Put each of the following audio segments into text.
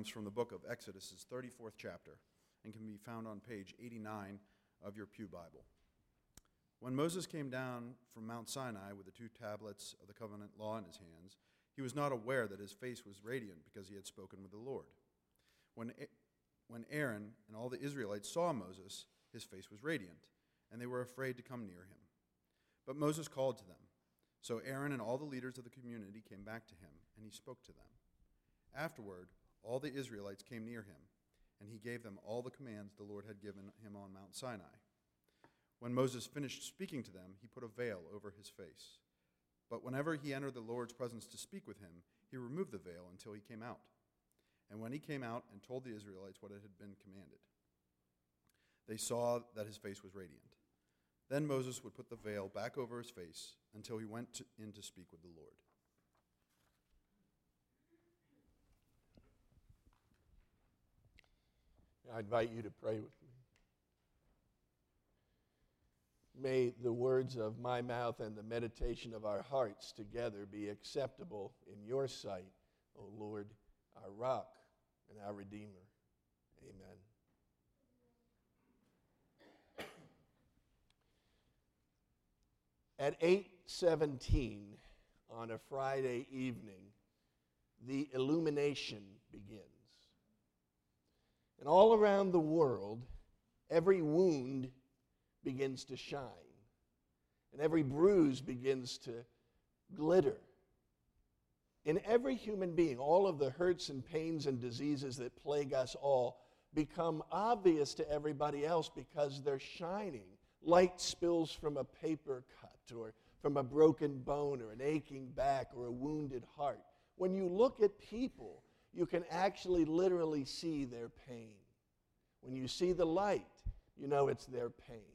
comes from the book of Exodus, 34th chapter, and can be found on page 89 of your Pew Bible. When Moses came down from Mount Sinai with the 2 tablets of the covenant law in his hands, he was not aware that his face was radiant because he had spoken with the Lord. When Aaron and all the Israelites saw Moses, his face was radiant, and they were afraid to come near him. But Moses called to them. So Aaron and all the leaders of the community came back to him, and he spoke to them. Afterward, all the Israelites came near him, and he gave them all the commands the Lord had given him on Mount Sinai. When Moses finished speaking to them, he put a veil over his face. But whenever he entered the Lord's presence to speak with him, he removed the veil until he came out. And when he came out and told the Israelites what had been commanded, they saw that his face was radiant. Then Moses would put the veil back over his face until he went in to speak with the Lord. I invite you to pray with me. May the words of my mouth and the meditation of our hearts together be acceptable in your sight, O Lord, our rock and our Redeemer. Amen. At 8:17 on a Friday evening, the illumination begins. And all around the world, every wound begins to shine, and every bruise begins to glitter. In every human being, all of the hurts and pains and diseases that plague us all become obvious to everybody else because they're shining. Light spills from a paper cut or from a broken bone or an aching back or a wounded heart. When you look at people, you can actually literally see their pain. When you see the light, you know it's their pain.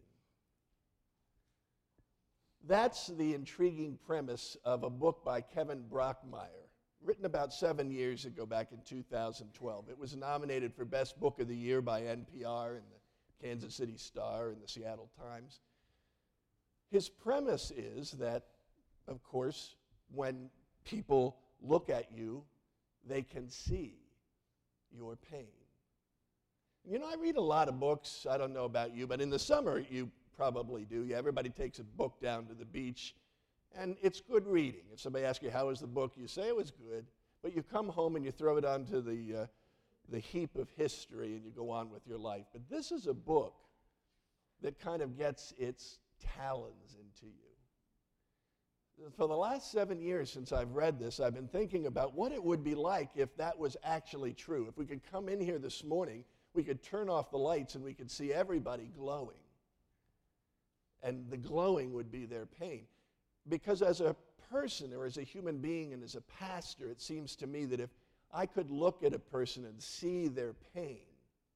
That's the intriguing premise of a book by Kevin Brockmeyer, written about 7 years ago, back in 2012. It was nominated for Best Book of the Year by NPR and the Kansas City Star and the Seattle Times. His premise is that, of course, when people look at you, they can see your pain. You know, I read a lot of books. I don't know about you, but in the summer you probably do. Yeah, everybody takes a book down to the beach, and it's good reading. If somebody asks you, how was the book, you say it was good, but you come home and you throw it onto the heap of history and you go on with your life. But this is a book that kind of gets its talons into you. For the last 7 years since I've read this, I've been thinking about what it would be like if that was actually true. If we could come in here this morning, we could turn off the lights and we could see everybody glowing. And the glowing would be their pain. Because as a person or as a human being and as a pastor, it seems to me that if I could look at a person and see their pain,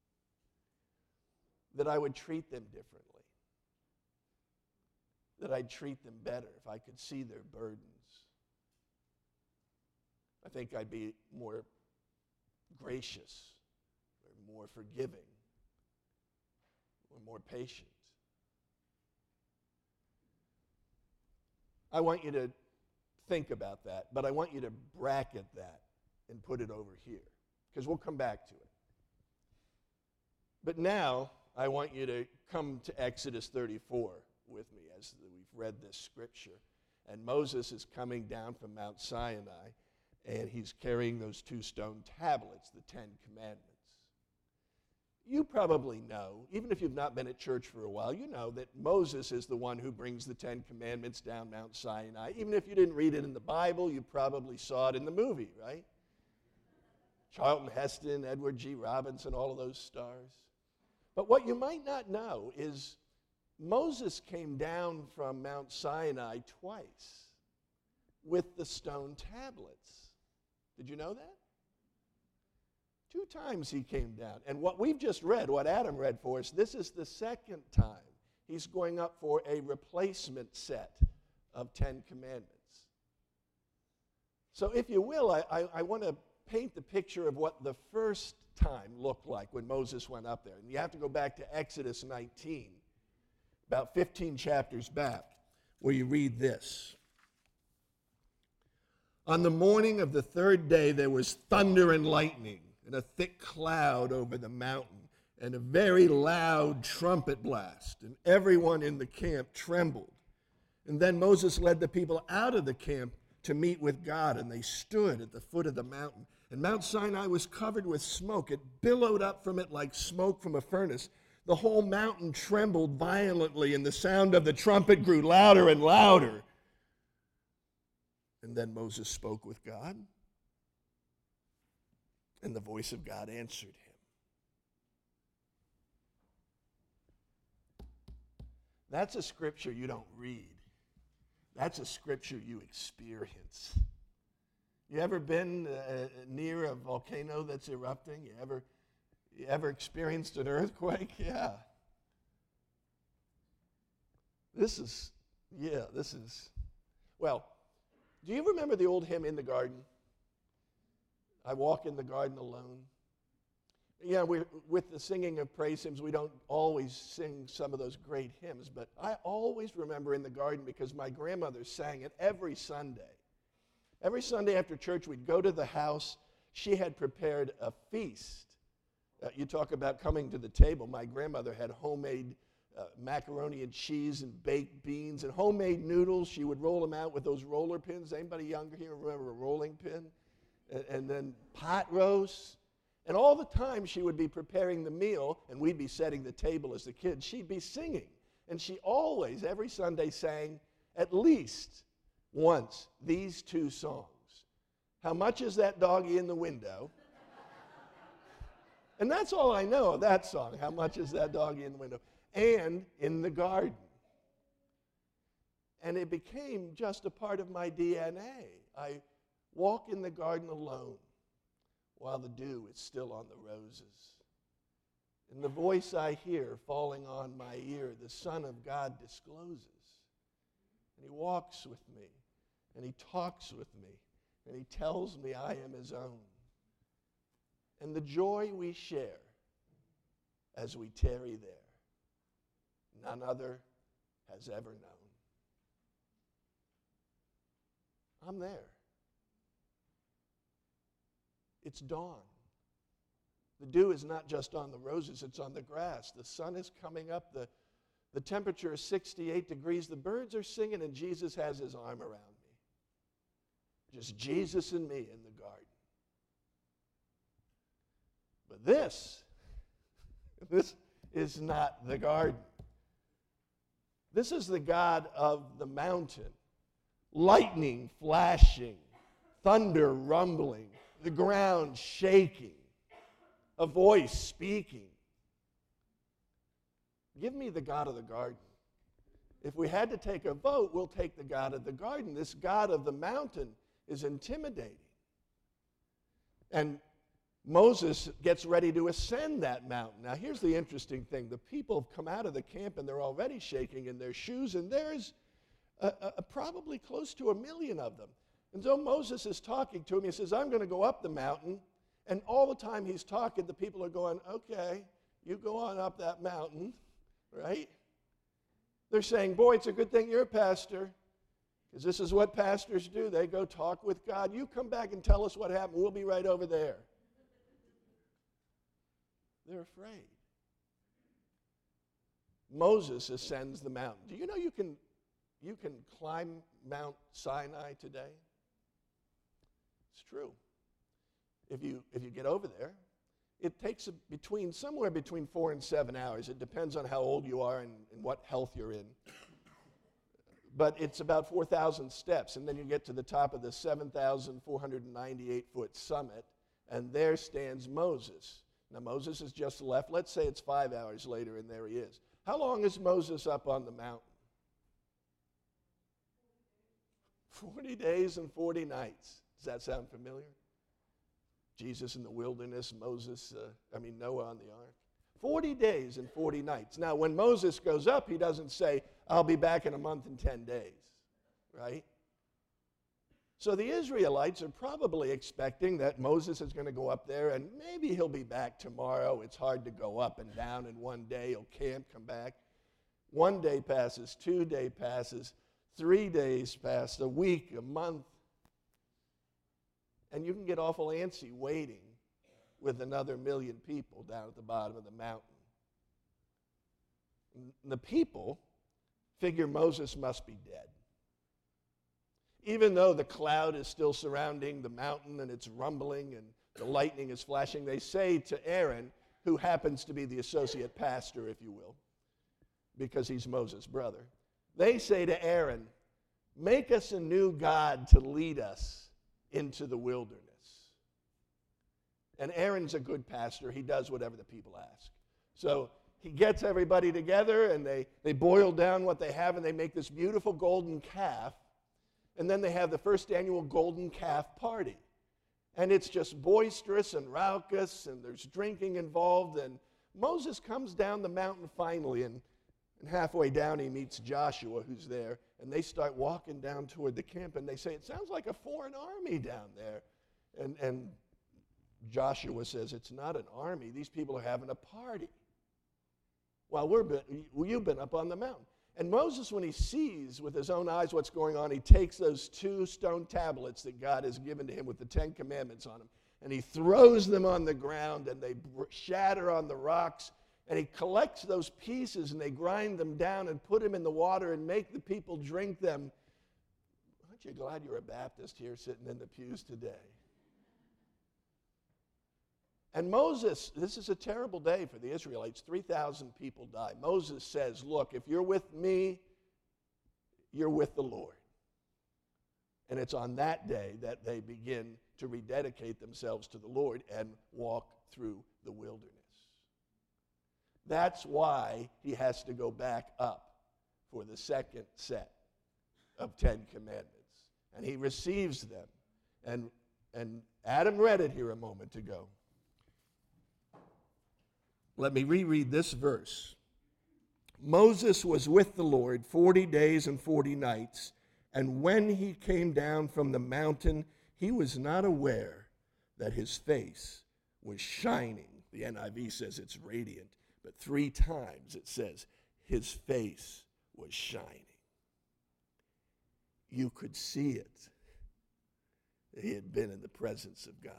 that I would treat them differently. That I'd treat them better if I could see their burdens. I think I'd be more gracious, or more forgiving, or more patient. I want you to think about that, but I want you to bracket that and put it over here, because we'll come back to it. But now, I want you to come to Exodus 34 with me as we've read this scripture. And Moses is coming down from Mount Sinai, and he's carrying those 2 stone tablets, the 10 Commandments. You probably know, even if you've not been at church for a while, you know that Moses is the one who brings the 10 Commandments down Mount Sinai. Even if you didn't read it in the Bible, you probably saw it in the movie, right? Charlton Heston, Edward G. Robinson, all of those stars. But what you might not know is Moses came down from Mount Sinai twice with the stone tablets. Did you know that? 2 times he came down. And what we've just read, what Adam read for us, this is the second time he's going up for a replacement set of 10 Commandments. So if you will, I want to paint the picture of what the first time looked like when Moses went up there. And you have to go back to Exodus 19, about 15 chapters back, where you read this. On the morning of the 3rd day, there was thunder and lightning. and a thick cloud over the mountain, and a very loud trumpet blast, and everyone in the camp trembled. And then Moses led the people out of the camp to meet with God, and they stood at the foot of the mountain. And Mount Sinai was covered with smoke. It billowed up from it like smoke from a furnace. The whole mountain trembled violently, and the sound of the trumpet grew louder and louder. And then Moses spoke with God, and the voice of God answered him. That's a scripture you don't read. That's a scripture you experience. You ever been near a volcano that's erupting? You ever experienced an earthquake? Yeah. Well, do you remember the old hymn, In the Garden? I walk in the garden alone. Yeah, with the singing of praise hymns, we don't always sing some of those great hymns, but I always remember In the Garden because my grandmother sang it every Sunday. Every Sunday after church, we'd go to the house. She had prepared a feast. You talk about coming to the table. My grandmother had homemade macaroni and cheese and baked beans and homemade noodles. She would roll them out with those roller pins. Anybody younger here remember a rolling pin? And then pot roast. And all the time she would be preparing the meal, and we'd be setting the table as the kids. She'd be singing. And she always, every Sunday, sang at least once these two songs. How much is that doggy in the window? And that's all I know of that song. How much is that doggy in the window? And In the Garden. And it became just a part of my DNA. I walk in the garden alone while the dew is still on the roses. And the voice I hear falling on my ear, the Son of God discloses. And he walks with me, and he talks with me, and he tells me I am his own. And the joy we share as we tarry there, none other has ever known. I'm there. It's dawn. The dew is not just on the roses, it's on the grass. The sun is coming up. The temperature is 68 degrees. The birds are singing, and Jesus has his arm around me. Just Jesus and me in the garden. But this is not the garden. This is the God of the mountain. Lightning flashing, thunder rumbling, the ground shaking, a voice speaking. Give me the God of the garden. If we had to take a vote, we'll take the God of the garden. This God of the mountain is intimidating. And Moses gets ready to ascend that mountain. Now, here's the interesting thing. The people have come out of the camp, and they're already shaking in their shoes, and there's probably close to 1 million of them. And so Moses is talking to him. He says, I'm going to go up the mountain. And all the time he's talking, the people are going, okay, you go on up that mountain, right? They're saying, boy, it's a good thing you're a pastor, because this is what pastors do. They go talk with God. You come back and tell us what happened. We'll be right over there. They're afraid. Moses ascends the mountain. Do you know you can climb Mount Sinai today? It's true. If you get over there, it takes somewhere between 4 and 7 hours. It depends on how old you are and what health you're in. But it's about 4,000 steps, and then you get to the top of the 7,498-foot summit, and there stands Moses. Now, Moses has just left. Let's say it's 5 hours later, and there he is. How long is Moses up on the mountain? 40 days and 40 nights. Does that sound familiar? Jesus in the wilderness, Noah on the ark. 40 days and 40 nights. Now, when Moses goes up, he doesn't say, I'll be back in a month and 10 days, right? So the Israelites are probably expecting that Moses is going to go up there and maybe he'll be back tomorrow. It's hard to go up and down in one day. He'll camp, come back. 1 day passes, 2 days passes, 3 days pass, a week, a month. And you can get awful antsy waiting with another 1,000,000 people down at the bottom of the mountain. And the people figure Moses must be dead. Even though the cloud is still surrounding the mountain and it's rumbling and the lightning is flashing, they say to Aaron, who happens to be the associate pastor, if you will, because he's Moses' brother, they say to Aaron, make us a new god to lead us into the wilderness. And Aaron's a good pastor. He does whatever the people ask. So he gets everybody together, and they boil down what they have, and they make this beautiful golden calf. And then they have the first annual golden calf party. And it's just boisterous and raucous, and there's drinking involved. And Moses comes down the mountain finally, and halfway down he meets Joshua, who's there. And they start walking down toward the camp, and they say, it sounds like a foreign army down there. And Joshua says, it's not an army. These people are having a party. While you've been up on the mountain. And Moses, when he sees with his own eyes what's going on, he takes those 2 stone tablets that God has given to him with the 10 Commandments on them, and he throws them on the ground, and they shatter on the rocks, and he collects those pieces, and they grind them down and put them in the water and make the people drink them. Aren't you glad you're a Baptist here sitting in the pews today? And Moses, this is a terrible day for the Israelites. 3,000 people die. Moses says, look, if you're with me, you're with the Lord. And it's on that day that they begin to rededicate themselves to the Lord and walk through the wilderness. That's why he has to go back up for the second set of 10 commandments. And he receives them. And Adam read it here a moment ago. Let me reread this verse. Moses was with the Lord 40 days and 40 nights, and when he came down from the mountain, he was not aware that his face was shining. The NIV says it's radiant, but 3 times it says his face was shining. You could see it. He had been in the presence of God.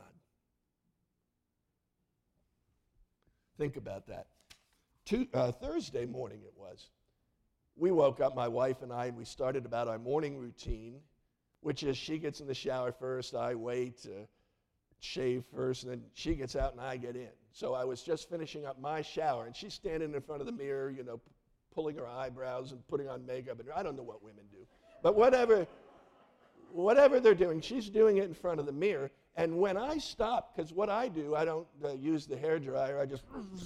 Think about that. Thursday morning it was. We woke up, my wife and I, and we started about our morning routine, which is she gets in the shower first, I wait to shave first, and then she gets out and I get in. So I was just finishing up my shower, and she's standing in front of the mirror, pulling her eyebrows and putting on makeup. And I don't know what women do. But whatever they're doing, she's doing it in front of the mirror. And when I stop, because what I do, I don't use the hairdryer, I just,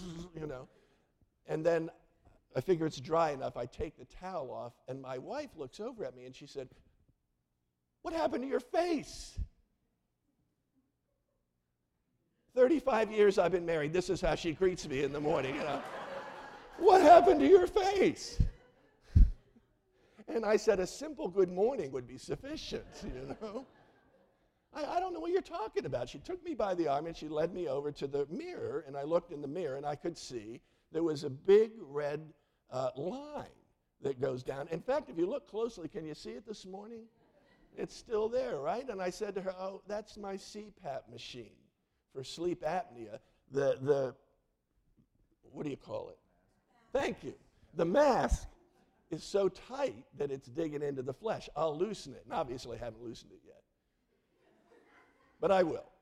and then I figure it's dry enough, I take the towel off, and my wife looks over at me and she said, what happened to your face? 35 years I've been married, this is how she greets me in the morning, What happened to your face? And I said, a simple good morning would be sufficient, I don't know what you're talking about. She took me by the arm and she led me over to the mirror, and I looked in the mirror and I could see there was a big red line that goes down. In fact, if you look closely, can you see it this morning? It's still there, right? And I said to her, oh, that's my CPAP machine for sleep apnea. The what do you call it? Thank you. The mask is so tight that it's digging into the flesh. I'll loosen it, and obviously I haven't loosened it yet. But I will.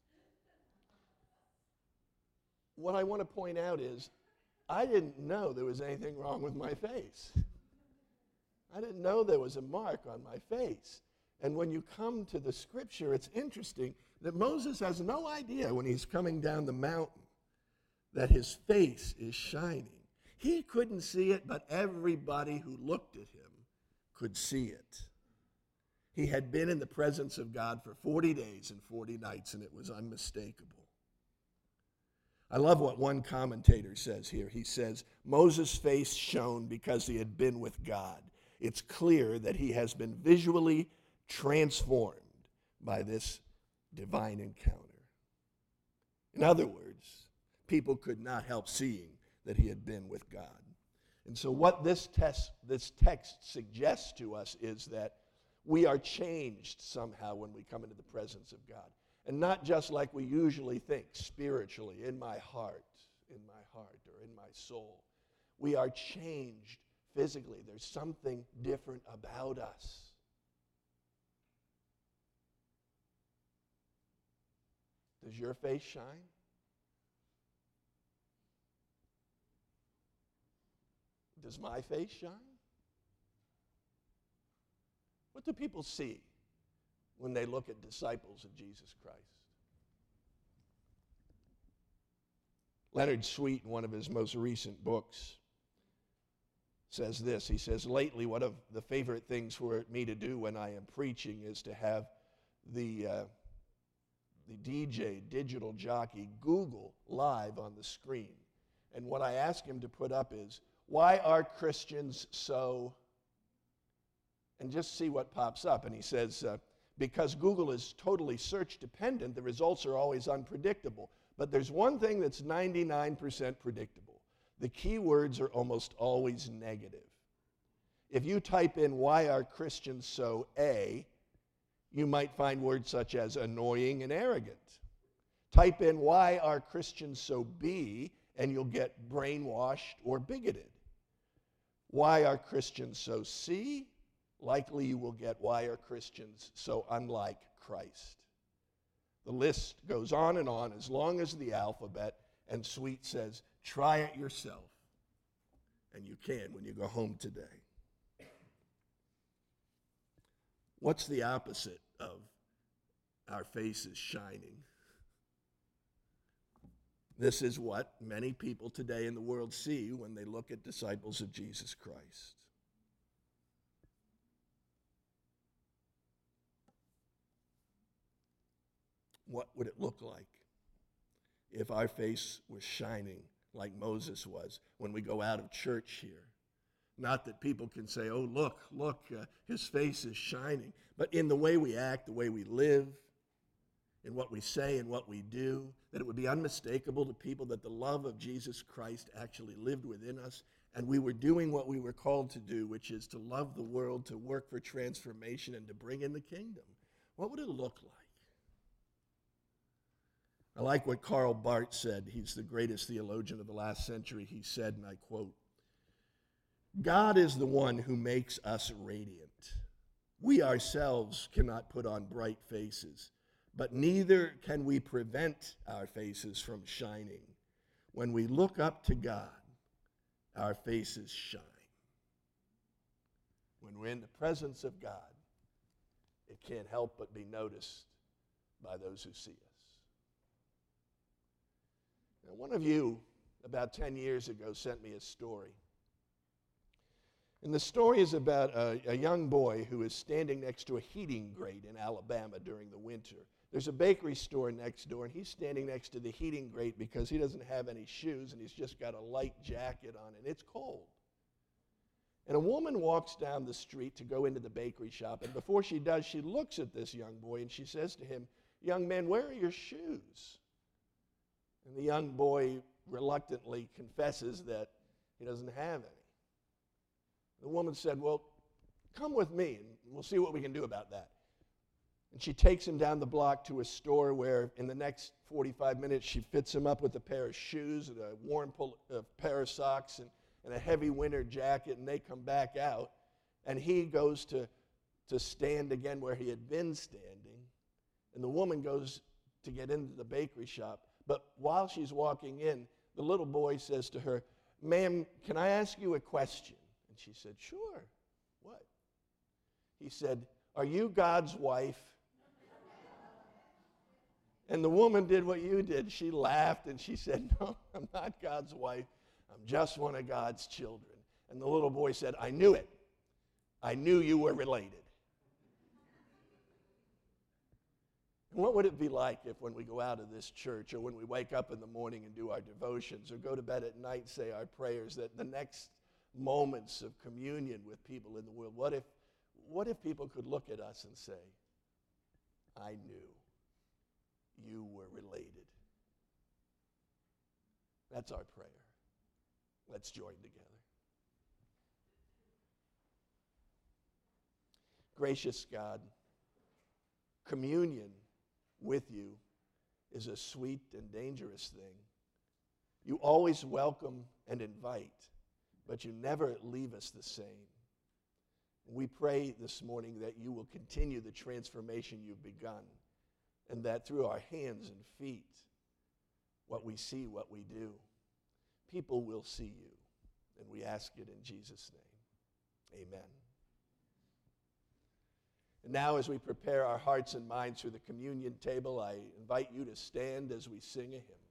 What I want to point out is I didn't know there was anything wrong with my face. I didn't know there was a mark on my face. And when you come to the scripture, it's interesting that Moses has no idea when he's coming down the mountain that his face is shining. He couldn't see it, but everybody who looked at him could see it. He had been in the presence of God for 40 days and 40 nights, and it was unmistakable. I love what one commentator says here. He says, Moses' face shone because he had been with God. It's clear that he has been visually transformed by this divine encounter. In other words, people could not help seeing that he had been with God. And so what this text suggests to us is that we are changed somehow when we come into the presence of God. And not just like we usually think, spiritually, in my heart, or in my soul. We are changed physically. There's something different about us. Does your face shine? Does my face shine? What do people see when they look at disciples of Jesus Christ? Leonard Sweet, in one of his most recent books, says this. He says, lately, one of the favorite things for me to do when I am preaching is to have the DJ, digital jockey, Google live on the screen. And what I ask him to put up is, why are Christians so... And just see what pops up. And he says, because Google is totally search dependent, the results are always unpredictable. But there's one thing that's 99% predictable. The keywords are almost always negative. If you type in, why are Christians so A, you might find words such as annoying and arrogant. Type in, why are Christians so B, and you'll get brainwashed or bigoted. Why are Christians so C? Likely you will get, why are Christians so unlike Christ? The list goes on and on as long as the alphabet, and Sweet says, try it yourself. And you can when you go home today. What's the opposite of our faces shining? This is what many people today in the world see when they look at disciples of Jesus Christ. What would it look like if our face was shining like Moses was when we go out of church here? Not that people can say, oh, look, his face is shining. But in the way we act, the way we live, in what we say and what we do, that it would be unmistakable to people that the love of Jesus Christ actually lived within us, and we were doing what we were called to do, which is to love the world, to work for transformation, and to bring in the kingdom. What would it look like? I like what Karl Barth said. He's the greatest theologian of the last century. He said, and I quote, God is the one who makes us radiant. We ourselves cannot put on bright faces, but neither can we prevent our faces from shining. When we look up to God, our faces shine. When we're in the presence of God, it can't help but be noticed by those who see us. Now, one of you, about 10 years ago, sent me a story. And the story is about a young boy who is standing next to a heating grate in Alabama during the winter. There's a bakery store next door, and he's standing next to the heating grate because he doesn't have any shoes, and he's just got a light jacket on, and it's cold. And a woman walks down the street to go into the bakery shop, and before she does, she looks at this young boy, and she says to him, young man, where are your shoes? And the young boy reluctantly confesses that he doesn't have any. The woman said, well, come with me, and we'll see what we can do about that. And she takes him down the block to a store where in the next 45 minutes she fits him up with a pair of shoes and a warm pair of socks and a heavy winter jacket, and they come back out. And he goes to stand again where he had been standing. And the woman goes to get into the bakery shop. But while she's walking in, the little boy says to her, ma'am, can I ask you a question? And she said, sure. What? He said, are you God's wife? And the woman did what you did. She laughed and she said, no, I'm not God's wife. I'm just one of God's children. And the little boy said, I knew it. I knew you were related. And what would it be like if when we go out of this church or when we wake up in the morning and do our devotions or go to bed at night, say our prayers, that the next moments of communion with people in the world, what if people could look at us and say, I knew you were related? That's our prayer. Let's join together. Gracious God, communion with you is a sweet and dangerous thing. You always welcome and invite, but you never leave us the same. We pray this morning that you will continue the transformation you've begun, and that through our hands and feet, what we see, what we do, people will see you. And we ask it in Jesus' name. Amen. And now, as we prepare our hearts and minds for the communion table, I invite you to stand as we sing a hymn.